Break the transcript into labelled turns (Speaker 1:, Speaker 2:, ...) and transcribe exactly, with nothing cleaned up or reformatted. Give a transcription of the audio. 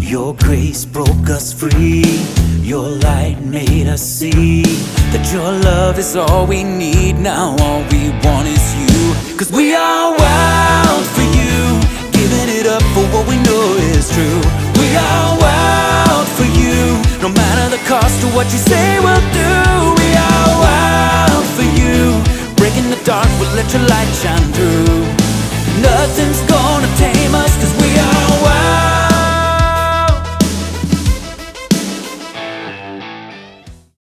Speaker 1: Your grace broke us free. Your light made us see that your love is all we need. Now all we want is you, 'cause we are wild for you, giving it up for what we know is true. We are wild for you, no matter the cost of what you say we'll do. We are wild for you, breaking the dark, we'll let your light shine through.